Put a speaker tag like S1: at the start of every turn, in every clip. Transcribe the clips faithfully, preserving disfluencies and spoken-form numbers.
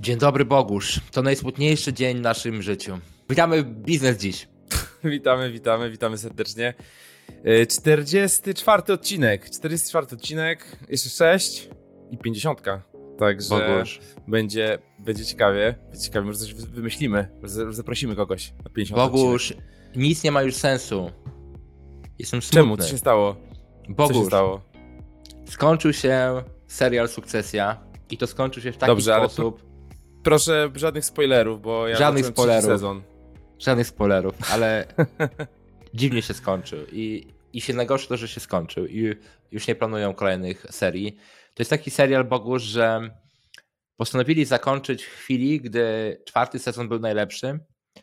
S1: Dzień dobry, Bogusz. To najsmutniejszy dzień w naszym życiu. Witamy w Biznes Dziś.
S2: Witamy, witamy, witamy serdecznie. czterdziesty czwarty odcinek. czterdziesty czwarty odcinek, jeszcze sześć i pięćdziesiątka. Także Bogusz. będzie będzie ciekawie. Będzie ciekawie, może coś wymyślimy. Zaprosimy kogoś na pięćdziesiąty
S1: Bogusz,
S2: odcinek.
S1: Nic nie ma już sensu. Jestem smutny.
S2: Czemu? Co się stało?
S1: Bogusz,
S2: Co się stało?
S1: Skończył się serial Sukcesja i to skończył się w taki
S2: Dobrze,
S1: sposób...
S2: Ale pro, proszę, żadnych spoilerów, bo ja
S1: żadnych spoilerów.
S2: sezon.
S1: Żadnych spoilerów, ale dziwnie się skończył i, i się najgorsze to, że się skończył i już nie planują kolejnych serii. To jest taki serial, Bogusz, że postanowili zakończyć w chwili, gdy czwarty sezon był najlepszy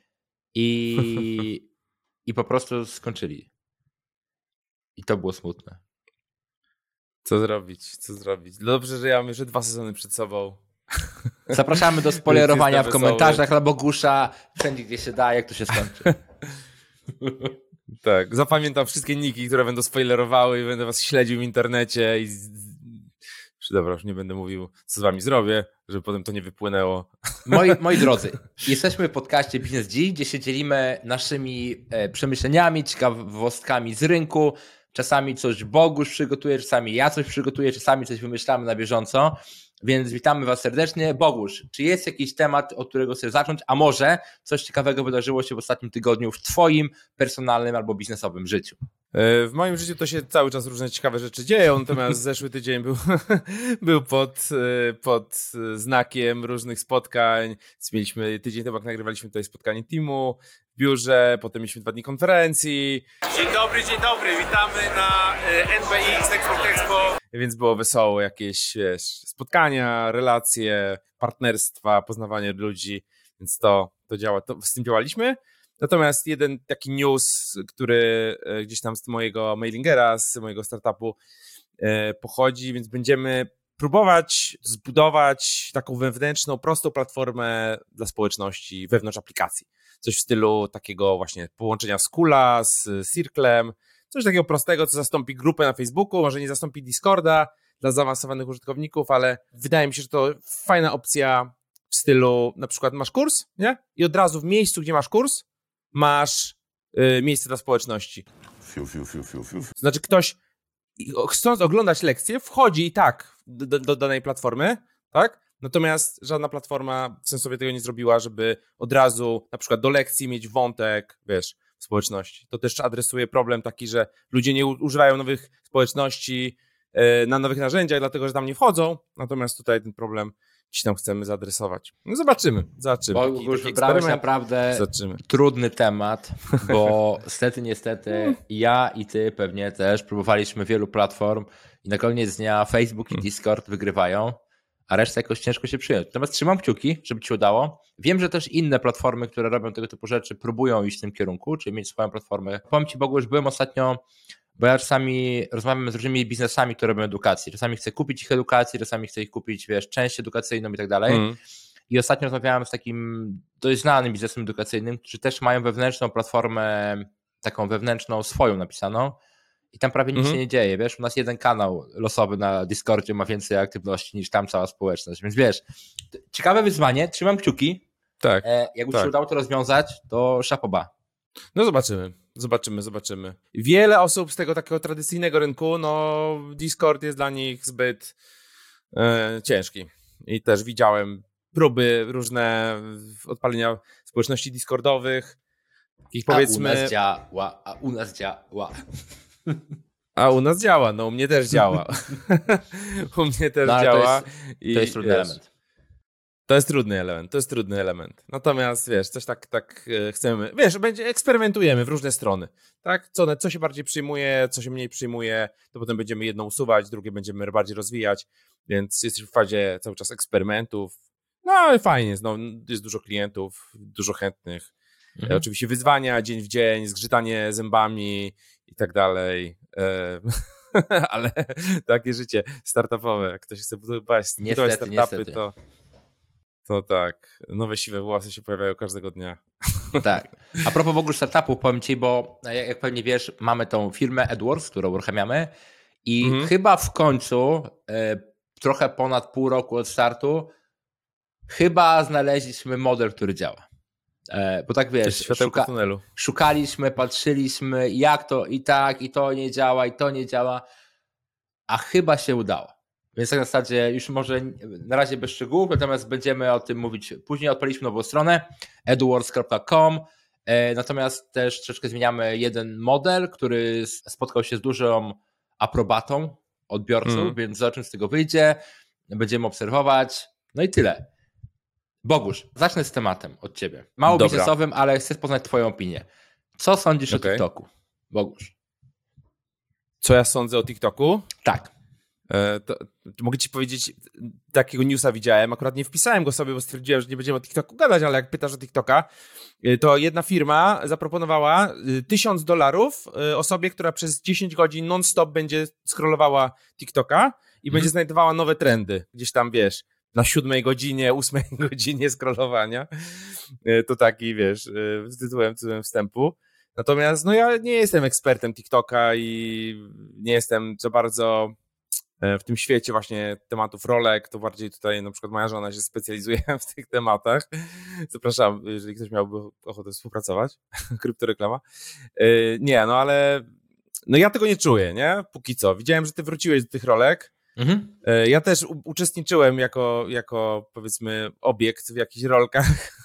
S1: i, i po prostu skończyli. I to było smutne.
S2: Co zrobić? Co zrobić? Dobrze, że ja mam jeszcze dwa sezony przed sobą.
S1: Zapraszamy do spoilerowania w komentarzach dla Bogusza, wszędzie gdzie się da, jak to się skończy.
S2: Tak, zapamiętam wszystkie niki, które będą spoilerowały i będę was śledził w internecie i... Dobra, już nie będę mówił, co z wami zrobię, żeby potem to nie wypłynęło.
S1: Moi, moi drodzy, jesteśmy w podcaście Biznes Dziś, gdzie się dzielimy naszymi e, przemyśleniami, ciekawostkami z rynku. Czasami coś Bogusz przygotuje, czasami ja coś przygotuję, czasami coś wymyślamy na bieżąco. Więc witamy was serdecznie. Bogusz, czy jest jakiś temat, od którego chcesz zacząć, a może coś ciekawego wydarzyło się w ostatnim tygodniu w twoim personalnym albo biznesowym życiu?
S2: W moim życiu to się cały czas różne ciekawe rzeczy dzieją, natomiast zeszły tydzień był, był pod, pod znakiem różnych spotkań. Mieliśmy tydzień temu, jak nagrywaliśmy tutaj spotkanie teamu w biurze, potem mieliśmy dwa dni konferencji.
S3: Dzień dobry, dzień dobry, witamy na N B X Export Expo.
S2: Więc było wesoło, jakieś wiesz, spotkania, relacje, partnerstwa, poznawanie ludzi, więc to, to działa, to, z tym działaliśmy. Natomiast jeden taki news, który gdzieś tam z mojego mailingera, z mojego startupu pochodzi, więc będziemy próbować zbudować taką wewnętrzną, prostą platformę dla społeczności wewnątrz aplikacji. Coś w stylu takiego właśnie połączenia Skoola z Circlem, coś takiego prostego, co zastąpi grupę na Facebooku, może nie zastąpi Discorda dla zaawansowanych użytkowników, ale wydaje mi się, że to fajna opcja w stylu, na przykład masz kurs, nie? I od razu w miejscu, gdzie masz kurs, masz y, miejsce dla społeczności.
S3: Fiu, fiu, fiu, fiu, fiu.
S2: To znaczy ktoś, chcąc oglądać lekcję, wchodzi i tak do, do danej platformy, tak? Natomiast żadna platforma sensownie tego nie zrobiła, żeby od razu na przykład do lekcji mieć wątek, wiesz, społeczności. To też adresuje problem taki, że ludzie nie używają nowych społeczności y, na nowych narzędziach, dlatego że tam nie wchodzą, natomiast tutaj ten problem gdzieś tam chcemy zaadresować. No zobaczymy, zobaczymy.
S1: Bo taki, już taki wybrałeś naprawdę zobaczymy. Trudny temat, bo niestety, niestety ja i ty pewnie też próbowaliśmy wielu platform i na koniec dnia Facebook i Discord wygrywają, a reszta jakoś ciężko się przyjąć. Natomiast trzymam kciuki, żeby ci udało. Wiem, że też inne platformy, które robią tego typu rzeczy, próbują iść w tym kierunku, czyli mieć swoją platformę. Powiem ci, Bogu, już byłem ostatnio, bo ja czasami rozmawiam z różnymi biznesami, które robią edukację. Czasami chcę kupić ich edukację, czasami chcę ich kupić, wiesz, część edukacyjną i tak dalej. Mm. I ostatnio rozmawiałem z takim dość znanym biznesem edukacyjnym, którzy też mają wewnętrzną platformę, taką wewnętrzną swoją napisaną i tam prawie nic mm-hmm. się nie dzieje, wiesz, u nas jeden kanał losowy na Discordzie ma więcej aktywności niż tam cała społeczność, więc wiesz, ciekawe wyzwanie, trzymam kciuki. Tak. E, jakby tak. się udało to rozwiązać, to szapoba.
S2: No zobaczymy, zobaczymy, zobaczymy. Wiele osób z tego takiego tradycyjnego rynku, no Discord jest dla nich zbyt e, ciężki. I też widziałem próby różne odpalenia społeczności discordowych. Takich powiedzmy...
S1: A u nas działa, a u nas działa.
S2: A u nas działa, no u mnie też działa. u mnie też no, działa.
S1: To jest, to jest trudny wiesz, element.
S2: To jest trudny element, to jest trudny element. Natomiast wiesz, coś tak, tak chcemy, wiesz, będzie, eksperymentujemy w różne strony, tak? Co, co się bardziej przyjmuje, co się mniej przyjmuje, to potem będziemy jedno usuwać, drugie będziemy bardziej rozwijać, więc jesteśmy w fazie cały czas eksperymentów. No ale fajnie, no, jest dużo klientów, dużo chętnych. Mhm. Oczywiście wyzwania dzień w dzień, zgrzytanie zębami i tak dalej. Ale takie życie startupowe, jak ktoś chce budować, budować startupy, niestety. to To tak, nowe siwe włosy się pojawiają każdego dnia.
S1: Tak. A propos w ogóle startupów, powiem ci, bo jak pewnie wiesz, mamy tą firmę AdWords, którą uruchamiamy i mhm. chyba w końcu, e, trochę ponad pół roku od startu, chyba znaleźliśmy model, który działa. E, bo tak wiesz,
S2: szuka, tunelu.
S1: szukaliśmy, patrzyliśmy, jak to i tak, i to nie działa, i to nie działa, a chyba się udało. Więc tak na zasadzie już może na razie bez szczegółów, natomiast będziemy o tym mówić później. Odpaliliśmy nową stronę edwards kropka com, e, natomiast też troszeczkę zmieniamy jeden model, który spotkał się z dużą aprobatą odbiorców, mm. więc zobaczymy, co z tego wyjdzie, będziemy obserwować, no i tyle. Bogusz, zacznę z tematem od ciebie. Mało Dobra. biznesowym, ale chcę poznać twoją opinię. Co sądzisz okay. o TikToku? Bogusz.
S2: Co ja sądzę o TikToku?
S1: Tak.
S2: E, to, to mogę ci powiedzieć, takiego newsa widziałem, akurat nie wpisałem go sobie, bo stwierdziłem, że nie będziemy o TikToku gadać, ale jak pytasz o TikToka, to jedna firma zaproponowała tysiąc dolarów osobie, która przez dziesięć godzin non-stop będzie scrollowała TikToka i hmm. będzie znajdowała nowe trendy. Gdzieś tam, wiesz, na siódmej godzinie, ósmej godzinie scrollowania. To taki, wiesz, z tytułem, tytułem wstępu. Natomiast no ja nie jestem ekspertem TikToka i nie jestem za bardzo w tym świecie właśnie tematów rolek, to bardziej tutaj na przykład moja żona się specjalizuje w tych tematach. Zapraszam, jeżeli ktoś miałby ochotę współpracować. Kryptoreklama. Nie, no ale no ja tego nie czuję, nie? Póki co. Widziałem, że ty wróciłeś do tych rolek. Mhm. Ja też u- uczestniczyłem jako, jako powiedzmy obiekt w jakichś rolkach,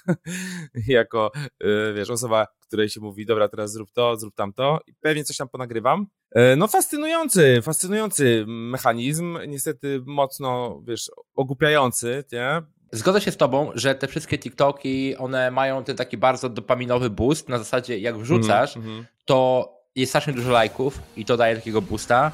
S2: jako wiesz, osoba, której się mówi, dobra, teraz zrób to, zrób tamto i pewnie coś tam ponagrywam. No fascynujący, fascynujący mechanizm, niestety mocno, wiesz, ogłupiający, nie?
S1: Zgodzę się z tobą, że te wszystkie TikToki, one mają ten taki bardzo dopaminowy boost, na zasadzie jak wrzucasz, mm-hmm. to jest strasznie dużo lajków i to daje takiego boosta.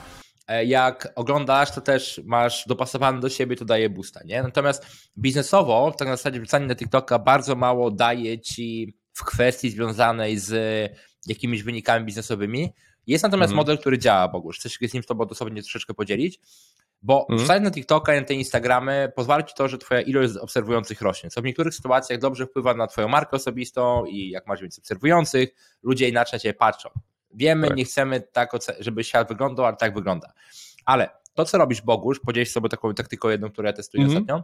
S1: Jak oglądasz, to też masz dopasowane do siebie, to daje boosta, nie? Natomiast biznesowo, tak na zasadzie wrzucanie na TikToka bardzo mało daje ci w kwestii związanej z jakimiś wynikami biznesowymi. Jest natomiast mm. model, który działa, Bogusz. Chcę się z nim z tobą dosłownie troszeczkę podzielić, bo mm. wrzucanie na TikToka i na te Instagramy pozwala ci to, że twoja ilość obserwujących rośnie, co w niektórych sytuacjach dobrze wpływa na twoją markę osobistą i jak masz więcej obserwujących, ludzie inaczej na ciebie patrzą. Wiemy, tak. nie chcemy tak, żeby świat wyglądał, ale tak wygląda. Ale to, co robisz, Bogusz, podzielić sobie taką taktyką jedną, którą ja testuję mm-hmm. ostatnio,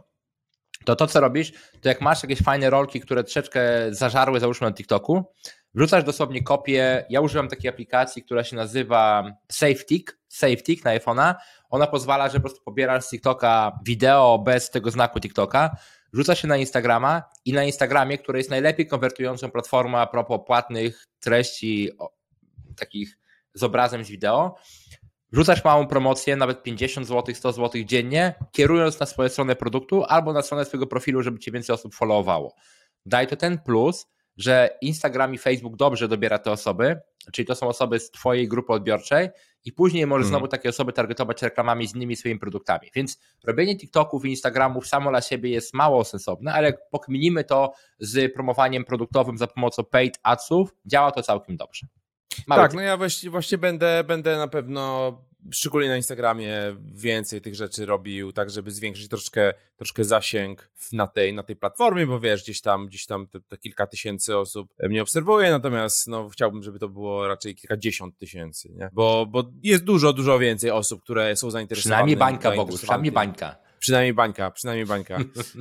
S1: to to, co robisz, to jak masz jakieś fajne rolki, które troszeczkę zażarły, załóżmy na TikToku, wrzucasz dosłownie kopię. Ja używam takiej aplikacji, która się nazywa SafeTik, SafeTik na iPhone'a. Ona pozwala, że po prostu pobierasz z TikToka wideo bez tego znaku TikToka, wrzuca się na Instagrama i na Instagramie, który jest najlepiej konwertującą platformą a propos płatnych treści takich z obrazem, z wideo, wrzucasz małą promocję, nawet pięćdziesiąt złotych, sto złotych dziennie, kierując na swoją stronę produktu albo na stronę swojego profilu, żeby cię więcej osób followowało. Daj to ten plus, że Instagram i Facebook dobrze dobiera te osoby, czyli to są osoby z twojej grupy odbiorczej i później możesz hmm. znowu takie osoby targetować reklamami z innymi swoimi produktami. Więc robienie TikToków i Instagramów samo dla siebie jest mało sensowne, ale jak pokminimy to z promowaniem produktowym za pomocą paid adsów, działa to całkiem dobrze.
S2: Mały tak, no ja właśnie, właśnie będę, będę na pewno, szczególnie na Instagramie, więcej tych rzeczy robił, tak żeby zwiększyć troszkę, troszkę zasięg na tej, na tej platformie, bo wiesz, gdzieś tam, gdzieś tam te, te kilka tysięcy osób mnie obserwuje, natomiast no, chciałbym, żeby to było raczej kilkadziesiąt tysięcy, nie? Bo, bo jest dużo, dużo więcej osób, które są zainteresowane.
S1: Przynajmniej bańka, Bogu, przynajmniej bańka.
S2: Przynajmniej bańka, przynajmniej bańka.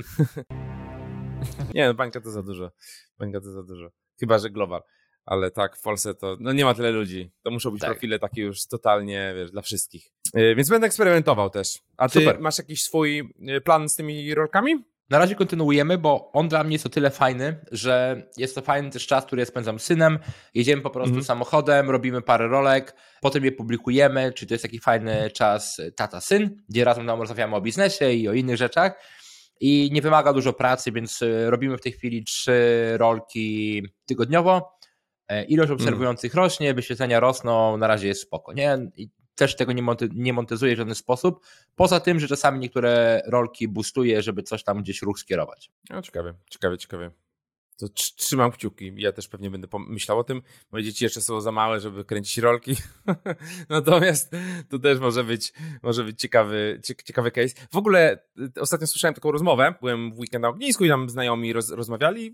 S2: Nie, no bańka to za dużo, bańka to za dużo, chyba że global. Ale tak, w Polsce to no nie ma tyle ludzi. To muszą być tak. profile takie już totalnie, wiesz, dla wszystkich. Yy, więc będę eksperymentował też. A ty Super. masz jakiś swój plan z tymi rolkami?
S1: Na razie kontynuujemy, bo on dla mnie jest o tyle fajny, że jest to fajny też czas, który ja spędzam z synem. Jedziemy po prostu mm. samochodem, robimy parę rolek, potem je publikujemy, czyli to jest taki fajny czas tata-syn, gdzie razem nam rozmawiamy o biznesie i o innych rzeczach. I nie wymaga dużo pracy, więc robimy w tej chwili trzy rolki tygodniowo. Ilość obserwujących mm. rośnie, wyświetlenia rosną, na razie jest spoko, nie? I też tego nie, monty- nie monetyzuję w żaden sposób, poza tym, że czasami niektóre rolki boostuję, żeby coś tam gdzieś ruch skierować.
S2: No ciekawie, ciekawie, ciekawie. To trzymam kciuki, ja też pewnie będę myślał o tym, moje dzieci jeszcze są za małe, żeby kręcić rolki, natomiast to też może być, może być ciekawy, ciekawy case. W ogóle ostatnio słyszałem taką rozmowę, byłem w weekend na ognisku i tam znajomi roz- rozmawiali.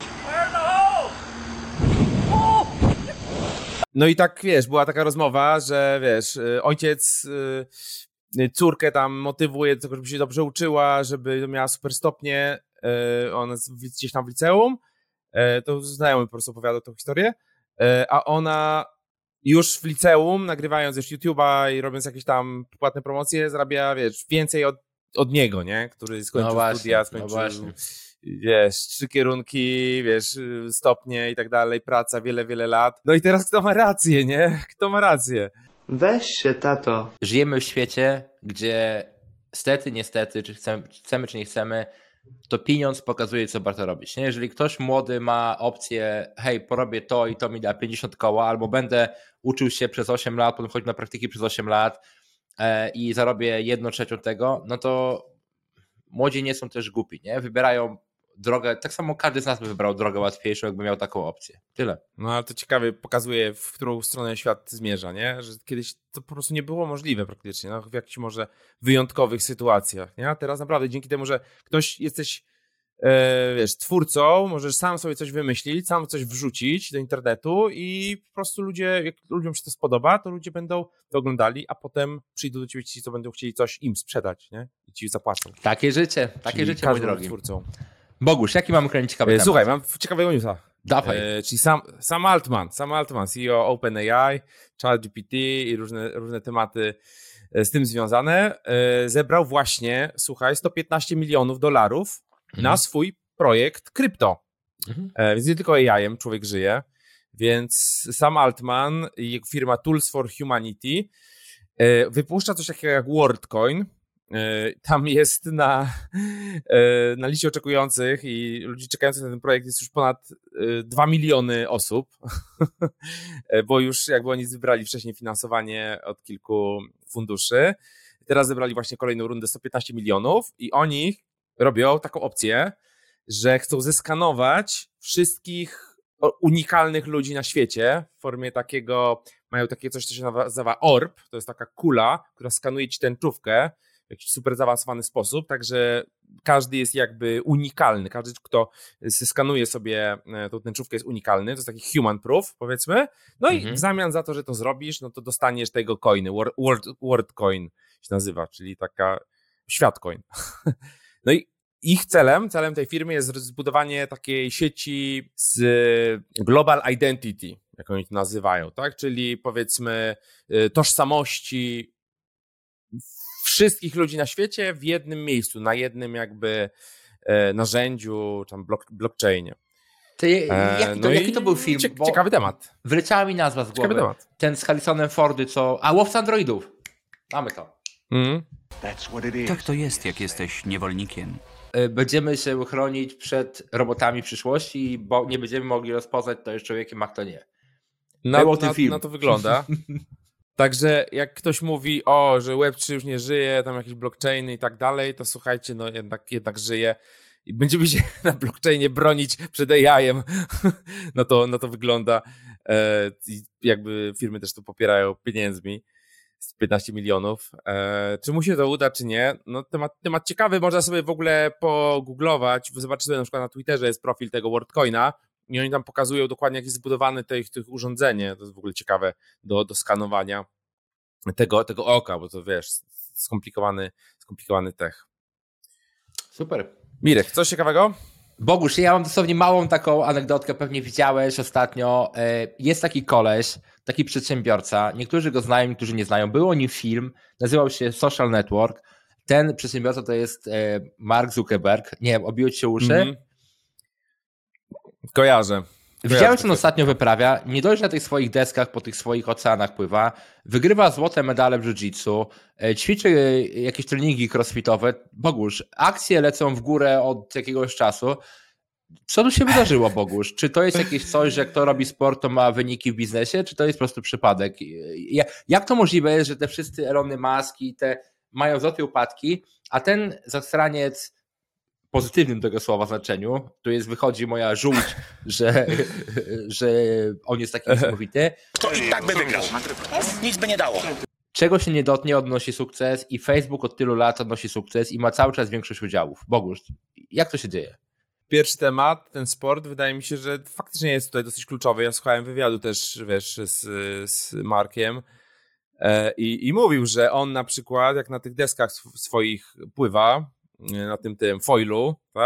S2: No i tak, wiesz, była taka rozmowa, że wiesz, ojciec córkę tam motywuje do tego, żeby się dobrze uczyła, żeby miała super stopnie, ona jest gdzieś tam w liceum, to znajomy po prostu opowiadał tą historię, a ona już w liceum, nagrywając już YouTube'a i robiąc jakieś tam płatne promocje, zarabia, wiesz, więcej od, od niego, nie? Który skończył no właśnie, studia, skończył, no wiesz, trzy kierunki, wiesz, stopnie i tak dalej, praca wiele, wiele lat. No i teraz kto ma rację, nie? Kto ma rację?
S4: Weź się, tato.
S1: Żyjemy w świecie, gdzie stety, niestety, czy chcemy, chcemy, czy nie chcemy, to pieniądz pokazuje, co warto robić. Nie? Jeżeli ktoś młody ma opcję, hej, porobię to i to mi da pięćdziesiąt koła, albo będę uczył się przez osiem lat, potem chodził na praktyki przez osiem lat e, i zarobię jedną trzecią tego, no to młodzi nie są też głupi, nie? Wybierają drogę, tak samo każdy z nas by wybrał drogę łatwiejszą, jakby miał taką opcję. Tyle.
S2: No ale to ciekawie pokazuje, w którą stronę świat zmierza, nie? Że kiedyś to po prostu nie było możliwe praktycznie, no, w jakichś może wyjątkowych sytuacjach, nie? A teraz naprawdę dzięki temu, że ktoś jesteś, e, wiesz, twórcą, możesz sam sobie coś wymyślić, sam coś wrzucić do internetu i po prostu ludzie, jak ludziom się to spodoba, to ludzie będą to oglądali, a potem przyjdą do ciebie ci, co będą chcieli coś im sprzedać, nie? I ci zapłacą.
S1: Takie życie, takie
S2: Czyli
S1: życie, mój drogi.
S2: Twórcą.
S1: Bogusz, jaki mamy kolejny ciekawy temat?
S2: Słuchaj, mam ciekawego newsa.
S1: Dawaj.
S2: E, czyli Sam, Sam Altman, Sam Altman, C E O OpenAI, ChatGPT i różne, różne tematy z tym związane, e, zebrał właśnie, słuchaj, sto piętnaście milionów dolarów mhm. na swój projekt krypto. Mhm. E, więc nie tylko A I-em człowiek żyje, więc Sam Altman i jego firma Tools for Humanity e, wypuszcza coś takiego jak WorldCoin. Tam jest na, na liście oczekujących i ludzi czekających na ten projekt jest już ponad dwa miliony osób, bo już jakby oni zebrali wcześniej finansowanie od kilku funduszy. Teraz zebrali właśnie kolejną rundę sto piętnaście milionów i oni robią taką opcję, że chcą zeskanować wszystkich unikalnych ludzi na świecie w formie takiego, mają takie coś, co się nazywa orb, to jest taka kula, która skanuje ci tęczówkę w jakiś super zaawansowany sposób, także każdy jest jakby unikalny, każdy, kto skanuje sobie tą tęczówkę jest unikalny, to jest taki human proof, powiedzmy, no mhm. i w zamian za to, że to zrobisz, no to dostaniesz tego coiny, world, world coin się nazywa, czyli taka świat coin. No i ich celem, celem tej firmy jest zbudowanie takiej sieci z global identity, jak oni to nazywają, tak, czyli powiedzmy tożsamości wszystkich ludzi na świecie w jednym miejscu, na jednym jakby e, narzędziu, tam blok, blockchainie.
S1: To je, jaki, to, no jaki to był film?
S2: Cie, ciekawy temat.
S1: Wyleciała mi nazwa z głowy. Temat. Ten z Harrisonem Fordy, co... A, Łowca Androidów. Mamy to. Mm.
S5: Tak to jest, jak jesteś niewolnikiem.
S1: Będziemy się chronić przed robotami przyszłości, bo nie będziemy mogli rozpoznać, to jest człowiekiem, a kto nie.
S2: Na, na, na to wygląda. Także jak ktoś mówi, o, że web trzy już nie żyje, tam jakieś blockchainy i tak dalej, to słuchajcie, no jednak, jednak żyje i będziemy się na blockchainie bronić przed A I-em. No to, no to wygląda. E, i jakby firmy też to popierają pieniędzmi. piętnaście milionów. E, czy mu się to uda, czy nie? No temat, temat ciekawy, można sobie w ogóle pogooglować. Zobaczycie sobie na przykład na Twitterze jest profil tego WorldCoina i oni tam pokazują dokładnie, jak jest zbudowane tych, tych urządzenie. To jest w ogóle ciekawe do, do skanowania tego, tego oka, bo to wiesz, skomplikowany, skomplikowany tech.
S1: Super.
S2: Mirek, coś ciekawego?
S1: Bogusz, ja mam dosłownie małą taką anegdotkę, pewnie widziałeś ostatnio. Jest taki koleś, taki przedsiębiorca, niektórzy go znają, niektórzy nie znają. Był o nim film, nazywał się Social Network. Ten przedsiębiorca to jest Mark Zuckerberg. Nie wiem, obiło ci się uszy? Mm-hmm.
S2: Kojarzę.
S1: Widziałem, co on ostatnio wyprawia. Nie dość, że na tych swoich deskach, po tych swoich oceanach pływa. Wygrywa złote medale w jiu-jitsu. Ćwiczy jakieś treningi crossfitowe. Bogusz, akcje lecą w górę od jakiegoś czasu. Co tu się wydarzyło, Bogusz? Czy to jest jakieś coś, że kto robi sport, to ma wyniki w biznesie, czy to jest po prostu przypadek? Jak to możliwe jest, że te wszyscy Elony Musk i te mają wzloty i upadki, a ten zastraniec pozytywnym tego słowa znaczeniu, tu jest, wychodzi moja żółć, że, że on jest taki niesamowity.
S6: To i tak by wygrał. Nic by nie dało.
S1: Czego się nie dotknie, odnosi sukces i Facebook od tylu lat odnosi sukces i ma cały czas większość udziałów. Bogusz, jak to się dzieje?
S2: Pierwszy temat, ten sport, wydaje mi się, że faktycznie jest tutaj dosyć kluczowy. Ja słuchałem wywiadu też, wiesz, z, z Markiem e, i, i mówił, że on na przykład, jak na tych deskach swoich pływa, na tym tym foilu, tak,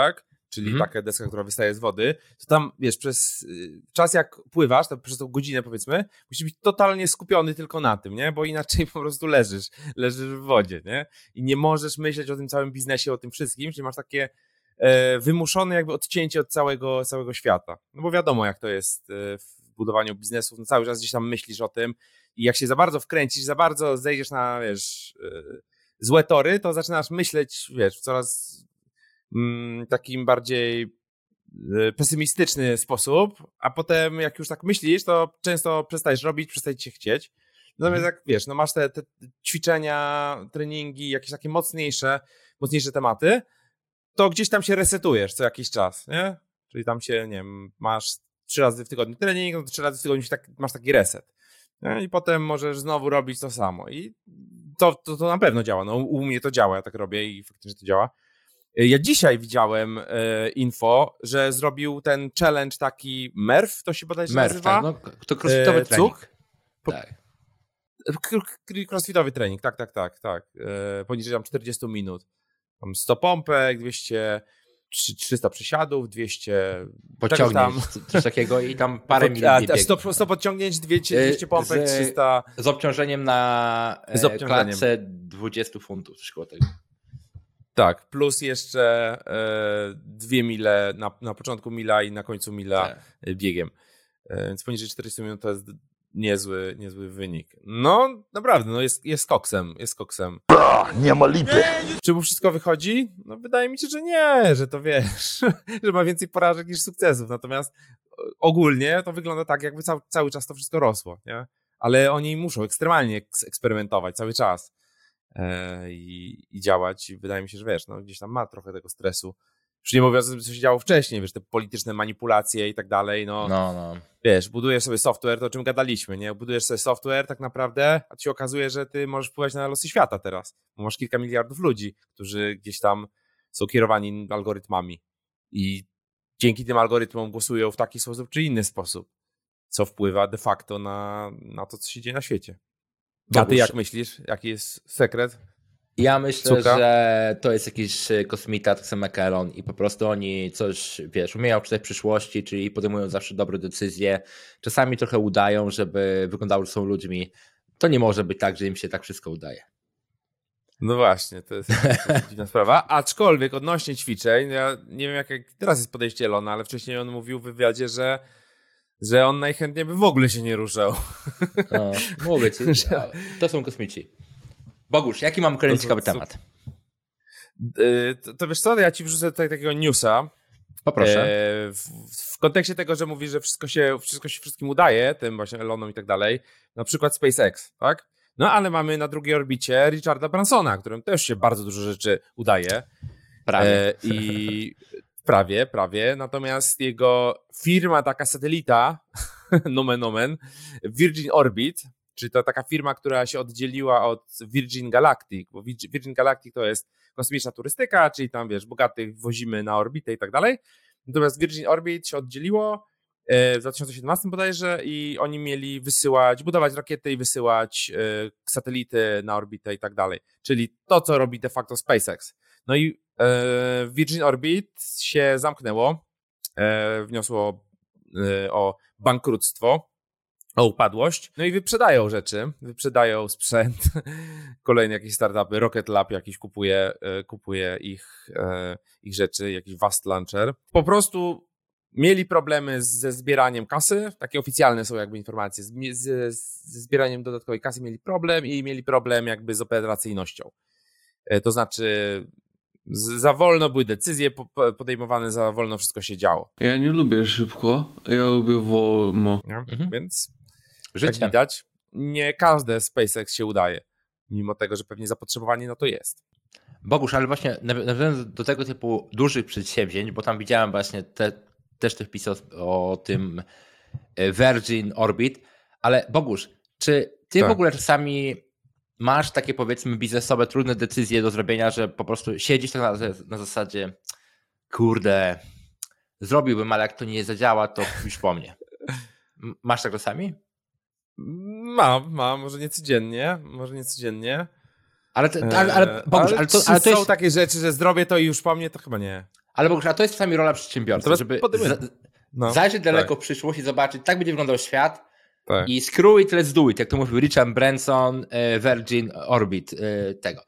S2: czyli
S1: mhm.
S2: taka deska, która wystaje z wody, to tam, wiesz, przez czas jak pływasz, to przez tą godzinę powiedzmy, musisz być totalnie skupiony tylko na tym, nie? Bo inaczej po prostu leżysz, leżysz w wodzie, nie? I nie możesz myśleć o tym całym biznesie, o tym wszystkim, czyli masz takie e, wymuszone jakby odcięcie od całego, całego świata. No bo wiadomo, jak to jest e, w budowaniu biznesów, no cały czas gdzieś tam myślisz o tym i jak się za bardzo wkręcisz, za bardzo zejdziesz na, wiesz, e, złe tory, to zaczynasz myśleć, wiesz, w coraz mm, takim bardziej pesymistyczny sposób, a potem jak już tak myślisz, to często przestajesz robić, przestajesz się chcieć. Natomiast jak wiesz, no masz te, te ćwiczenia, treningi, jakieś takie mocniejsze, mocniejsze tematy, to gdzieś tam się resetujesz co jakiś czas, nie? Czyli tam się, nie wiem, masz trzy razy w tygodniu trening, no to trzy razy w tygodniu tak, masz taki reset. Nie? I potem możesz znowu robić to samo. I to, to, to na pewno działa. No u mnie to działa, ja tak robię i faktycznie to działa. Ja dzisiaj widziałem e, info, że zrobił ten challenge taki M E R F, to się bodajże
S1: M E R F,
S2: nazywa.
S1: tak, no, to crossfitowy
S2: e,
S1: trening.
S2: Cuk?
S1: Tak.
S2: Crossfitowy trening, tak, tak, tak, tak. E, poniżej tam czterdzieści minut. Tam sto pompek, dwieście, trzysta przysiadów, dwieście...
S1: Podciągnięć,
S2: tam,
S1: coś takiego i tam parę
S2: pod,
S1: minut
S2: a, sto, sto podciągnięć, dwieście, dwieście pompek,
S1: z,
S2: trzysta...
S1: Z obciążeniem na
S2: z obciążeniem.
S1: klatce dwadzieścia funtów, coś koło tego.
S2: Tak, plus jeszcze e, dwie mile, na, na początku mila i na końcu mila tak. biegiem. E, więc poniżej czterdzieści minut to jest niezły, niezły wynik. No, naprawdę, no jest, jest koksem, jest koksem.
S7: Nie ma lipy.
S2: Czy mu wszystko wychodzi? No wydaje mi się, że nie, że to wiesz, że ma więcej porażek niż sukcesów. Natomiast ogólnie to wygląda tak, jakby cały, cały czas to wszystko rosło, nie? Ale oni muszą ekstremalnie eksperymentować cały czas. I, i działać. I wydaje mi się, że wiesz, no gdzieś tam ma trochę tego stresu. Już nie mówiąc o tym, co się działo wcześniej, wiesz, te polityczne manipulacje i tak dalej, no,
S1: no, no.
S2: Wiesz, budujesz sobie software, to o czym gadaliśmy, nie? Budujesz sobie software tak naprawdę, a ci się okazuje, że ty możesz wpływać na losy świata teraz, bo masz kilka miliardów ludzi, którzy gdzieś tam są kierowani algorytmami i dzięki tym algorytmom głosują w taki sposób czy inny sposób, co wpływa de facto na, na to, co się dzieje na świecie. A ty jak myślisz? Jaki jest sekret?
S1: Ja myślę,
S2: Cuka?
S1: że to jest jakiś kosmita, tak samo jak Elon i po prostu oni coś, wiesz, umieją czytać przyszłości, czyli podejmują zawsze dobre decyzje. Czasami trochę udają, żeby wyglądało, że są ludźmi. To nie może być tak, że im się tak wszystko udaje.
S2: No właśnie, to jest, to jest dziwna sprawa. Aczkolwiek odnośnie ćwiczeń, ja nie wiem jak, jak teraz jest podejście Elona, ale wcześniej on mówił w wywiadzie, że że on najchętniej by w ogóle się nie ruszał.
S1: No, mówię ci, to są kosmici. Bogusz, jaki mam kolejny ciekawy temat?
S2: To, to wiesz co, ja ci wrzucę tutaj takiego newsa.
S1: Poproszę.
S2: E, w, w kontekście tego, że mówisz, że wszystko się, wszystko się wszystkim udaje, tym właśnie Elonom i tak dalej, na przykład SpaceX, tak? No ale mamy na drugiej orbicie Richarda Bransona, którym też się bardzo dużo rzeczy udaje.
S1: Prawie.
S2: E, I prawie, prawie. Natomiast jego firma, taka satelita, nomen omen, Virgin Orbit, czyli to taka firma, która się oddzieliła od Virgin Galactic, bo Virgin Galactic to jest kosmiczna turystyka, czyli tam, wiesz, bogatych wozimy na orbitę i tak dalej. Natomiast Virgin Orbit się oddzieliło w dwa tysiące siedemnastym bodajże i oni mieli wysyłać, budować rakiety i wysyłać satelity na orbitę i tak dalej. Czyli to, co robi de facto SpaceX. No i Virgin Orbit się zamknęło, wniosło o bankructwo, o upadłość, no i wyprzedają rzeczy, wyprzedają sprzęt, kolejne jakieś startupy, Rocket Lab jakiś kupuje, kupuje ich, ich rzeczy, jakiś Vast Launcher. Po prostu mieli problemy ze zbieraniem kasy, takie oficjalne są jakby informacje, ze zbieraniem dodatkowej kasy mieli problem i mieli problem jakby z operacyjnością. To znaczy za wolno były decyzje podejmowane, za wolno wszystko się działo.
S8: Ja nie lubię szybko, ja lubię wolno.
S2: Mhm. Więc
S1: Życie.
S2: jak widać, nie każde SpaceX się udaje, mimo tego, że pewnie zapotrzebowanie na to jest.
S1: Bogusz, ale właśnie nawiązując do tego typu dużych przedsięwzięć, bo tam widziałem właśnie te, też tych wpisów o tym Virgin Orbit, ale Bogusz, czy ty tak. w ogóle czasami masz takie, powiedzmy, biznesowe, trudne decyzje do zrobienia, że po prostu siedzisz tak na, na zasadzie, kurde, zrobiłbym, ale jak to nie zadziała, to już po mnie. Masz tak czasami?
S2: Mam, mam, może nie codziennie, może nie codziennie.
S1: Ale, te, ale, ale, Bogusz,
S2: ale,
S1: ale, to, ale to
S2: są
S1: jest...
S2: takie rzeczy, że zrobię to i już po mnie, to chyba nie.
S1: Ale Bogusz, a to jest czasami rola przedsiębiorcy,
S2: no
S1: żeby
S2: z,
S1: no, zajrzeć daleko tak. w przyszłość i zobaczyć, tak będzie wyglądał świat
S2: tak.
S1: i screw it, let's do it, jak to mówił Richard Branson, Virgin Orbit, tego.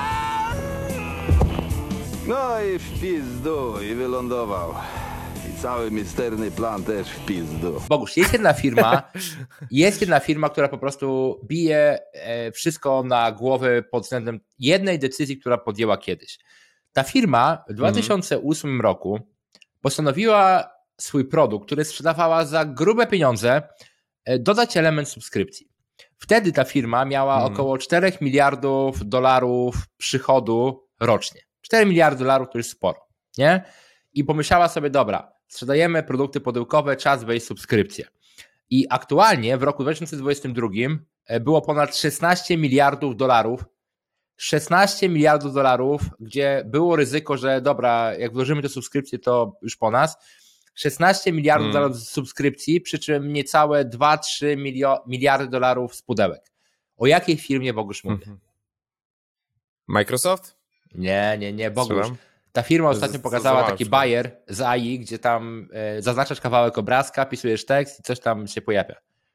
S7: No i w pizdu i wylądował. I cały misterny plan też w pizdu.
S1: Bogusz, jest jedna firma, jest jedna firma, która po prostu bije wszystko na głowę pod względem jednej decyzji, która podjęła kiedyś. Ta firma w dwa tysiące ósmym mm. roku postanowiła swój produkt, który sprzedawała za grube pieniądze, dodać element subskrypcji. Wtedy ta firma miała mm. około cztery miliardów dolarów przychodu rocznie. cztery miliardy dolarów to jest sporo, nie? I pomyślała sobie, dobra, sprzedajemy produkty pudełkowe, czas wejść subskrypcję. I aktualnie w roku dwa tysiące dwudziestym drugim było ponad szesnaście miliardów dolarów, szesnaście miliardów dolarów, gdzie było ryzyko, że dobra, jak włożymy tę subskrypcję, to już po nas. szesnaście miliardów hmm. dolarów subskrypcji, przy czym niecałe dwa trzy miliardy dolarów z pudełek. O jakiej firmie Bogusz mówię? Hmm.
S2: Microsoft?
S1: Nie, nie, nie, Bogusz. Ta firma ostatnio z, pokazała taki bajer z A I, gdzie tam e, zaznaczasz kawałek obrazka, pisujesz tekst i coś tam się pojawia.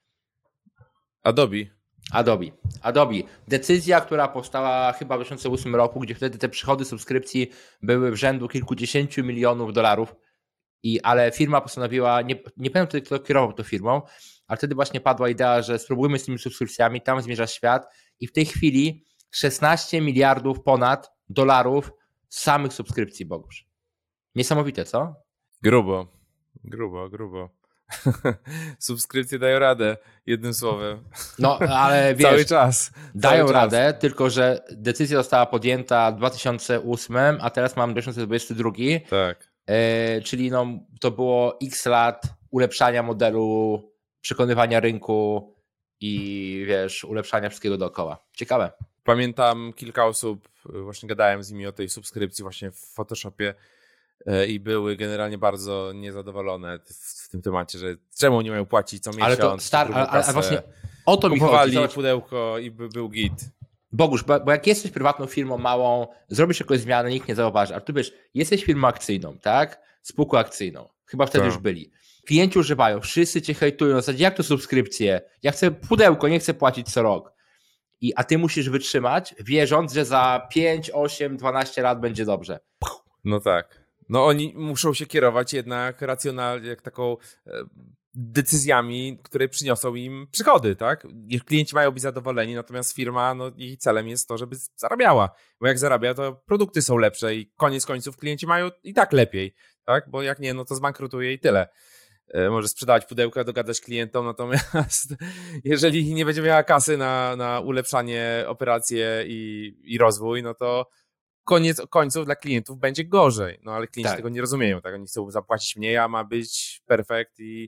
S2: Adobe.
S1: Adobe. Adobe. Decyzja, która powstała chyba w dwa tysiące ósmym roku, gdzie wtedy te przychody subskrypcji były w rzędu kilkudziesięciu milionów dolarów, i, ale firma postanowiła, nie, nie pamiętam wtedy, kto kierował tą firmą, ale wtedy właśnie padła idea, że spróbujmy z tymi subskrypcjami, tam zmierza świat i w tej chwili szesnaście miliardów ponad dolarów samych subskrypcji, Bogusz. Niesamowite, co?
S2: Grubo, grubo, grubo. Subskrypcje dają radę, jednym słowem.
S1: No, ale wiesz,
S2: cały czas.
S1: Dają
S2: cały
S1: radę,
S2: czas.
S1: Tylko że decyzja została podjęta w dwa tysiące ósmym, a teraz mamy dwa tysiące dwudziesty drugi.
S2: Tak.
S1: E, czyli no, to było x lat ulepszania modelu, przekonywania rynku i wiesz, ulepszania wszystkiego dookoła. Ciekawe.
S2: Pamiętam kilka osób, właśnie gadałem z nimi o tej subskrypcji właśnie w Photoshopie i były generalnie bardzo niezadowolone w tym temacie, że czemu nie mają płacić co miesiąc.
S1: Ale to star, ale, ale właśnie o to mi chodzi.
S2: Kupowali pudełko i by, był git.
S1: Bogusz, bo, bo jak jesteś prywatną firmą małą, zrobisz jakąś zmianę, nikt nie zauważy, ale tu wiesz, jesteś firmą akcyjną, tak? Spółką akcyjną. Chyba wtedy to. już byli. Klienci używają, wszyscy cię hejtują, w zasadzie jak to subskrypcje? Ja chcę pudełko, nie chcę płacić co rok. I, a ty musisz wytrzymać, wierząc, że za pięć, osiem, dwanaście lat będzie dobrze.
S2: No tak. No oni muszą się kierować jednak racjonalnie, jak taką e, decyzjami, które przyniosą im przychody, tak? Klienci mają być zadowoleni, natomiast firma, no jej celem jest to, żeby zarabiała. Bo jak zarabia, to produkty są lepsze i koniec końców klienci mają i tak lepiej, tak? Bo jak nie, no to zbankrutuje i tyle. E, może sprzedawać pudełka, dogadać klientom, natomiast jeżeli nie będzie miała kasy na, na ulepszanie, operacje i, i rozwój, no to koniec końców dla klientów będzie gorzej, no ale klienci tak. tego nie rozumieją, tak? Oni chcą zapłacić mniej, a ma być perfekt i,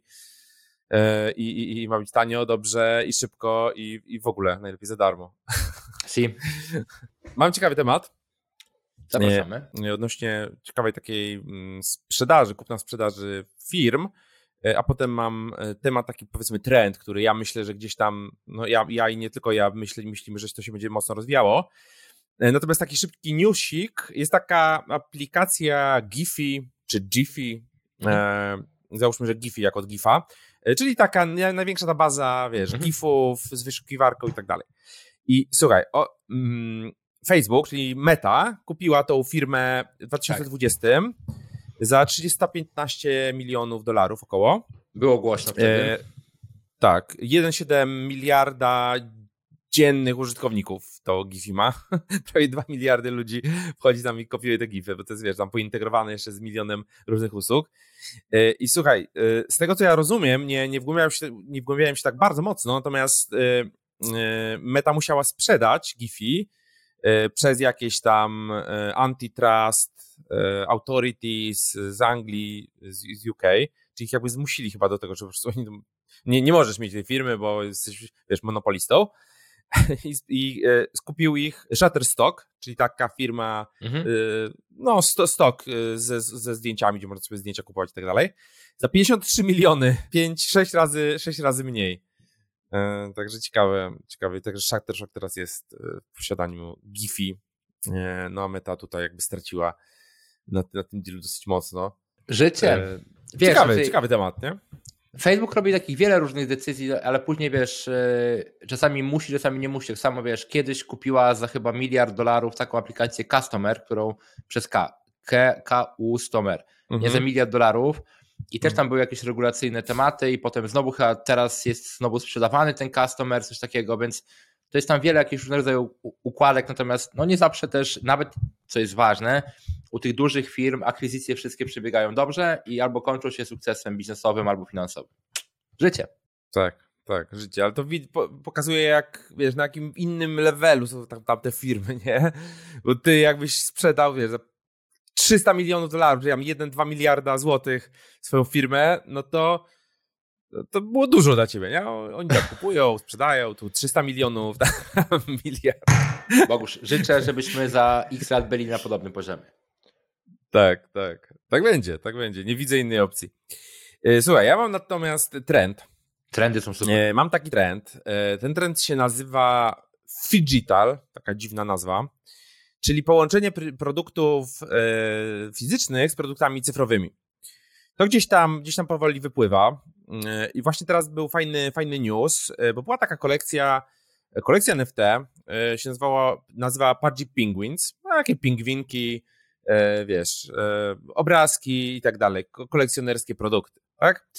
S2: e, i, i ma być tanio, dobrze i szybko i, i w ogóle najlepiej za darmo.
S1: Si.
S2: Mam ciekawy temat.
S1: Zapraszamy.
S2: E, odnośnie ciekawej takiej sprzedaży, kupna sprzedaży firm, a potem mam temat taki, powiedzmy, trend, który ja myślę, że gdzieś tam, no ja, ja i nie tylko ja myślę, myślimy, że to się będzie mocno rozwijało. Natomiast taki szybki newsik, jest taka aplikacja Giphy, czy Giphy, mhm. e, załóżmy, że Giphy jak od Gifa, e, czyli taka największa ta baza, wiesz, mhm. Gifów z wyszukiwarką i tak dalej. I słuchaj, o, mm, Facebook, czyli Meta, kupiła tą firmę w dwa tysiące dwudziestym tak. za trzysta piętnaście milionów dolarów około.
S1: Było głośno wtedy. E,
S2: tak, jeden przecinek siedem miliarda dziennych użytkowników to Giphy ma. Prawie dwa miliardy ludzi wchodzi tam i kopiuje te Giphy, bo to jest, wiesz, tam pointegrowane jeszcze z milionem różnych usług. I słuchaj, z tego co ja rozumiem, nie, nie, wgłębiałem się, nie wgłębiałem się tak bardzo mocno, natomiast Meta musiała sprzedać Giphy przez jakieś tam antitrust authorities z Anglii, z U K, czyli ich jakby zmusili chyba do tego, że po prostu oni nie, nie możesz mieć tej firmy, bo jesteś, wiesz, monopolistą. I, i e, skupił ich Shutterstock, czyli taka firma, mhm. e, no sto, stock ze, ze zdjęciami, gdzie można sobie zdjęcia kupować i tak dalej, za pięćdziesiąt trzy miliony, pięć, sześć razy, sześć razy mniej. E, także ciekawe, ciekawe. Także Shutterstock teraz jest w posiadaniu Giphy, e, no a Meta tutaj jakby straciła na, na tym dealu dosyć mocno.
S1: Życie.
S2: E,
S1: wiesz,
S2: ciekawy,
S1: ty,
S2: ciekawy temat, nie?
S1: Facebook robi takich wiele różnych decyzji, ale później wiesz, czasami musi, czasami nie musi. Tak samo wiesz, kiedyś kupiła za chyba miliard dolarów taką aplikację Customer, którą przez K, K, K U Stomer, mhm. nie za miliard dolarów. I też tam były jakieś regulacyjne tematy i potem znowu chyba teraz jest znowu sprzedawany ten Customer, coś takiego, więc to jest tam wiele jakichś różnych rodzajów układek, natomiast no nie zawsze też, nawet co jest ważne, u tych dużych firm akwizycje wszystkie przebiegają dobrze i albo kończą się sukcesem biznesowym, albo finansowym. Życie.
S2: Tak, tak, życie, ale to pokazuje jak, wiesz, na jakim innym levelu są tam, tam te firmy, nie? Bo ty jakbyś sprzedał, wiesz, za trzysta milionów dolarów, czyli jeden do dwóch miliarda złotych swoją firmę, no to to było dużo dla ciebie, nie? Oni tak kupują, sprzedają, tu trzysta milionów, miliard.
S1: Bogusz, życzę, żebyśmy za x lat byli na podobnym poziomie.
S2: Tak, tak. Tak będzie, tak będzie. Nie widzę innej opcji. Słuchaj, ja mam natomiast trend.
S1: Trendy są super.
S2: Mam taki trend. Ten trend się nazywa Phygital, taka dziwna nazwa, czyli połączenie produktów fizycznych z produktami cyfrowymi. To gdzieś tam, gdzieś tam powoli wypływa i właśnie teraz był fajny, fajny news, bo była taka kolekcja, kolekcja N F T się nazywała, nazywała Pudgy Penguins, takie pingwinki, wiesz, obrazki i tak dalej, kolekcjonerskie produkty, tak?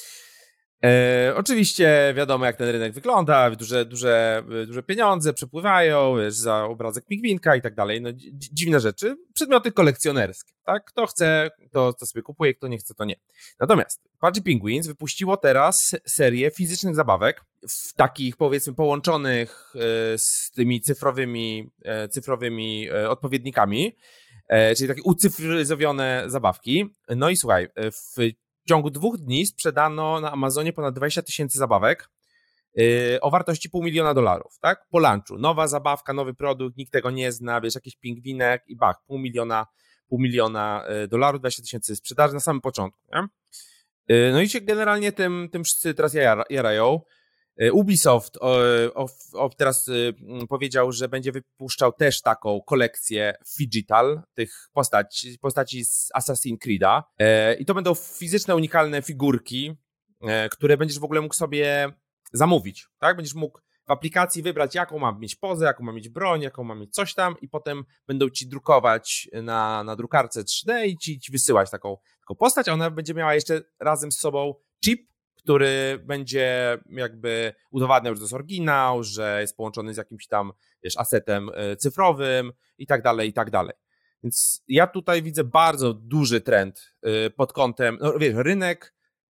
S2: E, oczywiście wiadomo jak ten rynek wygląda, duże, duże, duże pieniądze przepływają, wiesz, za obrazek pingwinka i tak dalej, no dziwne rzeczy, przedmioty kolekcjonerskie, tak? Kto chce, to, to sobie kupuje, kto nie chce, to nie. Natomiast Pudgy Penguins wypuściło teraz serię fizycznych zabawek w takich powiedzmy połączonych z tymi cyfrowymi, cyfrowymi odpowiednikami, czyli takie ucyfryzowane zabawki. No i słuchaj, w W ciągu dwóch dni sprzedano na Amazonie ponad dwadzieścia tysięcy zabawek yy, o wartości pół miliona dolarów, tak? Po lunchu. Nowa zabawka, nowy produkt, nikt tego nie zna, wiesz, jakiś pingwinek i bach, pół miliona, pół miliona dolarów, dwadzieścia tysięcy sprzedaży na samym początku, nie? Yy, no i się generalnie tym, tym wszyscy teraz jarają. Ubisoft o, o, o teraz y, powiedział, że będzie wypuszczał też taką kolekcję Phygital, tych postaci, postaci z Assassin's Creed'a. E, I to będą fizyczne, unikalne figurki, e, które będziesz w ogóle mógł sobie zamówić. Tak? Będziesz mógł w aplikacji wybrać, jaką ma mieć pozę, jaką ma mieć broń, jaką ma mieć coś tam i potem będą ci drukować na, na drukarce trzy D i ci, ci wysyłać taką, taką postać, a ona będzie miała jeszcze razem z sobą chip, który będzie jakby udowadniał, że to jest oryginał, że jest połączony z jakimś tam, wiesz, asetem cyfrowym i tak dalej, i tak dalej. Więc ja tutaj widzę bardzo duży trend pod kątem, no wiesz, rynek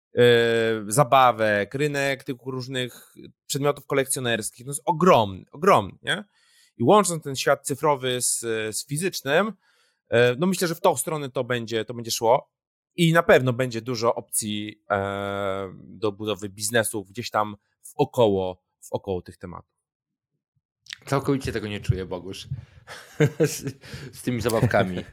S2: zabawek, rynek tych różnych przedmiotów kolekcjonerskich, no jest ogromny, ogromny, nie? I łącząc ten świat cyfrowy z, z fizycznym, no myślę, że w tą stronę to będzie, to będzie szło. I na pewno będzie dużo opcji e, do budowy biznesów gdzieś tam w około, w około tych tematów.
S1: Całkowicie tego nie czuję, Bogusz. z, z tymi zabawkami.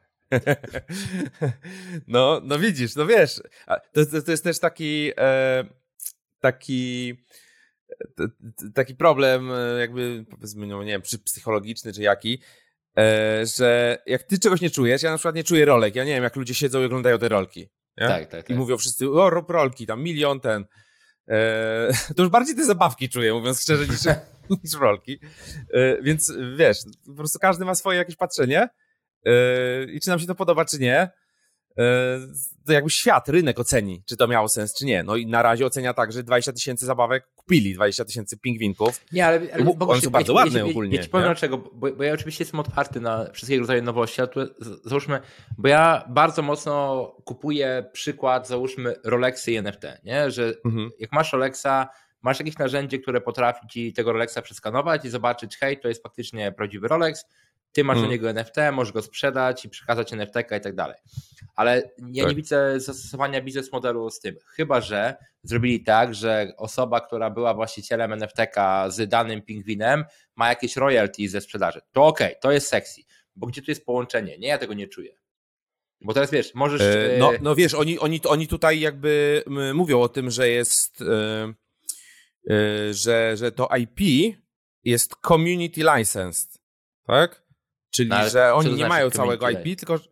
S2: No, no widzisz, no wiesz, to, to, to jest też taki e, taki t, t, taki problem jakby, powiedzmy, no nie wiem, czy psychologiczny, czy jaki, że jak ty czegoś nie czujesz, ja na przykład nie czuję rolek, ja nie wiem, jak ludzie siedzą i oglądają te rolki. Nie?
S1: Tak, tak, tak.
S2: I mówią wszyscy, o, rob rolki, tam milion, ten. Eee, to już bardziej te zabawki czuję, mówiąc szczerze, niż, niż rolki. Eee, więc wiesz, po prostu każdy ma swoje jakieś patrzenie eee, i czy nam się to podoba, czy nie, eee, to jakby świat, rynek oceni, czy to miało sens, czy nie. No i na razie ocenia tak, że dwadzieścia tysięcy zabawek kupili, dwadzieścia tysięcy pingwinków.
S1: Nie, ale, ale
S2: bo, one są bardzo ja, ładne
S1: ja,
S2: ogólnie.
S1: Ja ci powiem dlaczego, bo, bo ja oczywiście jestem otwarty na wszystkiego rodzaju nowości, ale tu załóżmy, bo ja bardzo mocno kupuję przykład, załóżmy Rolexy i N F T, nie? Że mhm. jak masz Rolexa, masz jakieś narzędzie, które potrafi ci tego Rolexa przeskanować i zobaczyć, hej, to jest faktycznie prawdziwy Rolex, ty masz hmm. do niego N F T, możesz go sprzedać i przekazać N F T i tak dalej. Ale ja tak. nie widzę zastosowania biznes modelu z tym. Chyba że zrobili tak, że osoba, która była właścicielem N F T z danym pingwinem, ma jakieś royalty ze sprzedaży. To okej, okay, to jest sexy. Bo gdzie tu jest połączenie? Nie, ja tego nie czuję. Bo teraz wiesz, możesz...
S2: E, no, no wiesz, oni, oni, oni tutaj jakby mówią o tym, że jest, e, e, że, że to I P jest community licensed, tak? Czyli, no, że oni nie mają całego I P, tylko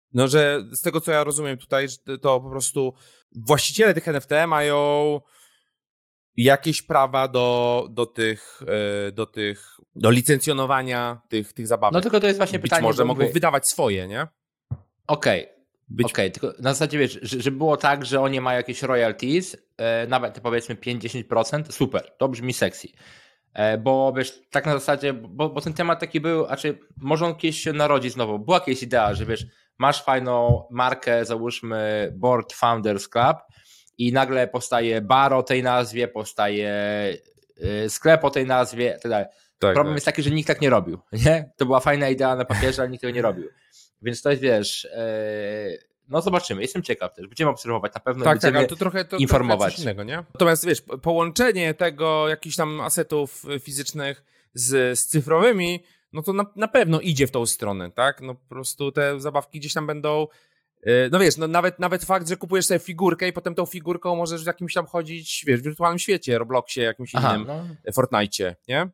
S2: no, że z tego, co ja rozumiem tutaj, że to po prostu właściciele tych N F T mają jakieś prawa do, do tych, do tych, do licencjonowania tych, tych zabawek.
S1: No tylko to jest właśnie
S2: Być
S1: pytanie.
S2: może mogą
S1: mówię...
S2: wydawać swoje, nie?
S1: Okej. Okay.
S2: Być...
S1: Okej, okay, tylko na zasadzie wiesz, że, że było tak, że oni mają jakieś royalties, e, nawet powiedzmy pięć do dziesięciu procent, super, to brzmi sexy. E, bo wiesz, tak na zasadzie, bo, bo ten temat taki był, znaczy może on kiedyś się narodzi znowu, była jakaś idea, że wiesz, masz fajną markę, załóżmy Board Founders Club i nagle powstaje bar o tej nazwie, powstaje y, sklep o tej nazwie itd. Tak, Problem tak. jest taki, że nikt tak nie robił, nie? To była fajna idea na papierze, ale nikt tego nie robił. Więc to jest, wiesz, yy, no zobaczymy, jestem ciekaw też, będziemy obserwować, na pewno
S2: tak,
S1: będziemy
S2: tak, ale to trochę, to,
S1: informować.
S2: Trochę coś innego, nie? Natomiast wiesz, połączenie tego jakichś tam asetów fizycznych z, z cyfrowymi, no to na, na pewno idzie w tą stronę, tak? No po prostu te zabawki gdzieś tam będą, yy, no wiesz, no nawet, nawet fakt, że kupujesz sobie figurkę i potem tą figurką możesz w jakimś tam chodzić, wiesz, w wirtualnym świecie, Robloxie, jakimś Aha, innym, no. Fortnite'cie, nie?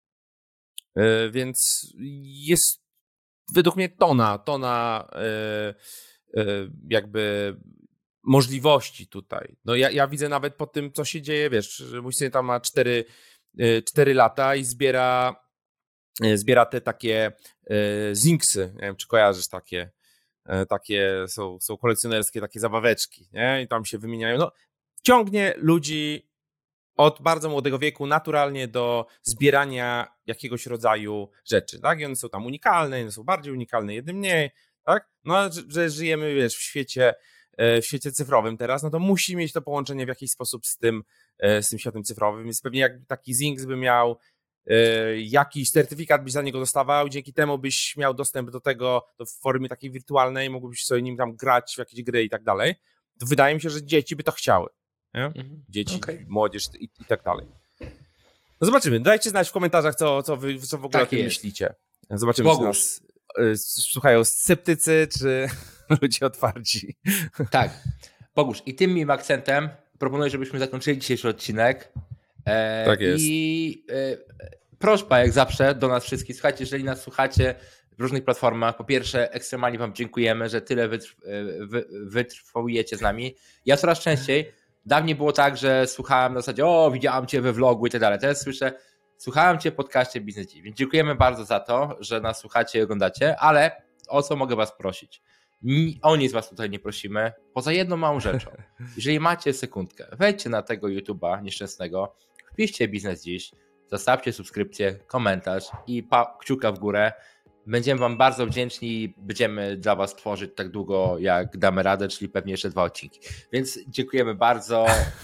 S2: Yy, więc jest według mnie tona, tona yy, yy, jakby możliwości tutaj. No ja, ja widzę nawet po tym, co się dzieje, wiesz, że mój syn tam ma cztery lata i zbiera, yy, zbiera te takie yy, zinksy, nie wiem, czy kojarzysz takie, yy, takie są, są kolekcjonerskie takie zabaweczki, nie? I tam się wymieniają. No, ciągnie ludzi od bardzo młodego wieku naturalnie do zbierania jakiegoś rodzaju rzeczy, tak? I one są tam unikalne, one są bardziej unikalne, jedne mniej, tak? No, ale że, że żyjemy, wiesz, w świecie, w świecie cyfrowym teraz, no to musi mieć to połączenie w jakiś sposób z tym, z tym światem cyfrowym, więc pewnie jak taki Zinks by miał jakiś certyfikat, byś za niego dostawał, dzięki temu byś miał dostęp do tego do w formie takiej wirtualnej, mógłbyś sobie nim tam grać w jakieś gry i tak dalej, to wydaje mi się, że dzieci by to chciały. Nie? Dzieci, okay. młodzież i, i tak dalej. No zobaczymy. Dajcie znać w komentarzach, co, co wy co w ogóle tak o tym jest. myślicie. Zobaczymy, Bogusz. Czy nas y, słuchają sceptycy, czy ludzie otwarci.
S1: Tak. Bogusz, i tym miłym akcentem proponuję, żebyśmy zakończyli dzisiejszy odcinek. E,
S2: tak jest.
S1: I e, prośba, jak zawsze, do nas wszystkich. Słuchajcie, jeżeli nas słuchacie w różnych platformach, po pierwsze ekstremalnie wam dziękujemy, że tyle wytrw, wy, wytrwałujecie z nami. Ja coraz częściej Dawniej było tak, że słuchałem na zasadzie, o, widziałam cię we vlogu i tak dalej. Teraz słyszę, słuchałem cię w podcaście Biznes Dziś. Więc dziękujemy bardzo za to, że nas słuchacie i oglądacie, ale o co mogę was prosić? O nic was tutaj nie prosimy, poza jedną małą rzeczą. Jeżeli macie sekundkę, wejdźcie na tego YouTube'a nieszczęsnego, wpiszcie Biznes Dziś, zostawcie subskrypcję, komentarz i pa- kciuka w górę. Będziemy wam bardzo wdzięczni i będziemy dla was tworzyć tak długo, jak damy radę, czyli pewnie jeszcze dwa odcinki. Więc dziękujemy bardzo.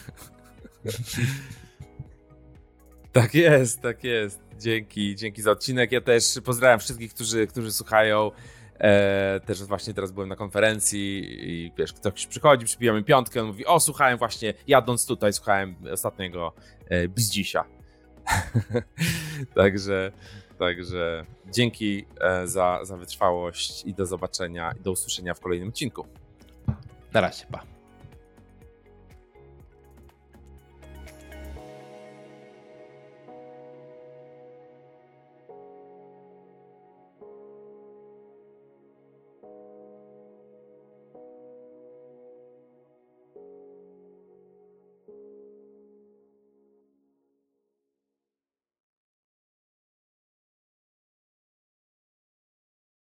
S2: Tak jest, tak jest. Dzięki, dzięki za odcinek. Ja też pozdrawiam wszystkich, którzy, którzy słuchają. E, też właśnie teraz byłem na konferencji i wiesz, ktoś przychodzi, przypijamy piątkę, on mówi, o, słuchałem właśnie, jadąc tutaj, słuchałem ostatniego e, Bizdzisia. Także... Także dzięki za, za wytrwałość i do zobaczenia i do usłyszenia w kolejnym odcinku.
S1: Na razie, pa.